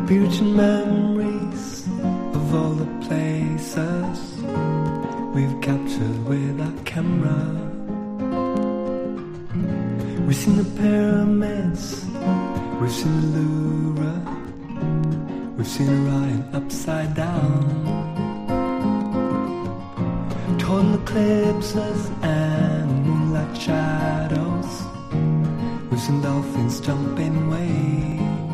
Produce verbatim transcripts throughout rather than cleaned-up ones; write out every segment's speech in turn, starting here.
Beautiful memories of all the places we've captured with our camera. We've seen the pyramids, we've seen the Louvre, we've seen Orion upside down, total eclipses and moonlight shadows. We've seen dolphins jump in waves.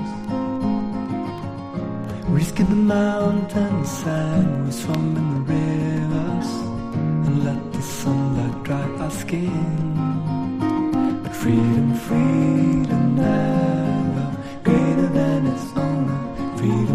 We skipped the mountains and we swam in the rivers and let the sunlight dry our skin. But freedom, freedom never greater than its owner. Freedom